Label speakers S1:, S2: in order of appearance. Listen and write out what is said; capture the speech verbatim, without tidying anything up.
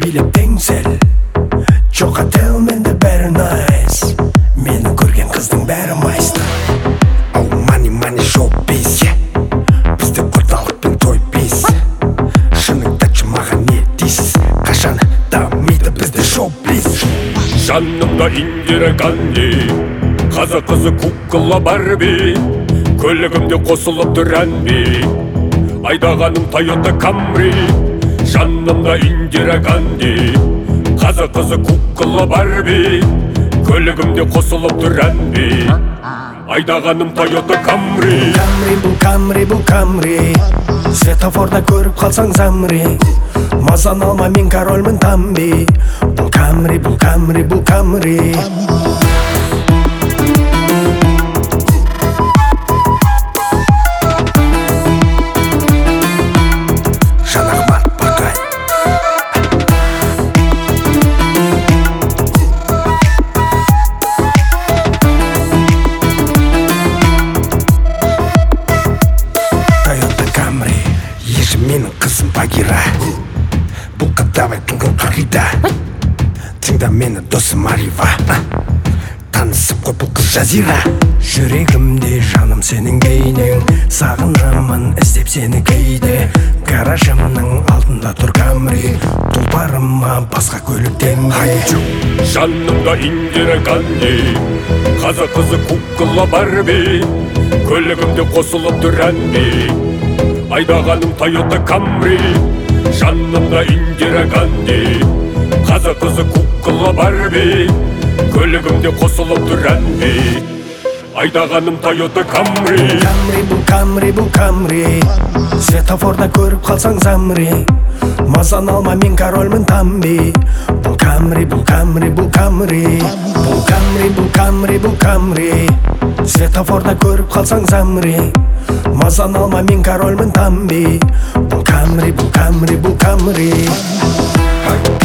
S1: билеп теңсел. Жоқа тел менде бәрі найс. Мені көрген қыздың бәрі майстар. Оу мани мани шоу бис. Бізде орталық пен той бис. Шыныңды айтшы маған не дейсіз? Қашан дамиды бізде шоу бис.
S2: Жанымда Индира Ганди, қазақ қызы кукла Барби. Көлігімде қосылып тұр әнби, айдағаным Toyota Camry. Жанымда Индира Ганди, қазақ қызы кукла Барби. Көлігімде қосылып тұр әнби, айдағаным Toyota Camry.
S1: Camry бұл Camry бұл Camry, светофорда көріп қалсаң замри. Мазан алма мен корольмін тамби. Бұл Camry бұл Camry бұл Camry. Менің қызым Багира, бұл қадавай туған қағида. Тыңда мені досым Арива, танысып қой бұл қыз Жазира. Жүрегімде жаным сенің бейнең, сағынамын іздеп сені кейде. Гаражымның алдында тұр Camry, тұлпарыма басқа көліктен айчу.
S2: Жанымда Индира Ганди, қазақ қызы кукла Барби. Көлігімде қосылып тұр әнби, айдағаным Toyota Camry. Жанымда Индира Ганди, қазақ қызы кукла Барби. Көлігімде қосылып тұр әнби, айдағаным Toyota Camry.
S1: Camry бұл Camry бұл Camry, светофорда көріп қалсаң замри. Мазан алма мен корольмін тамби. Бұл Camry бұл Camry бұл Camry. Бұл Camry бұл Camry бұл Camry, светофорда көріп қалсаң замри. Мазан алма мен корольмін тамби. Бұл Camry бұл Camry бұл Camry.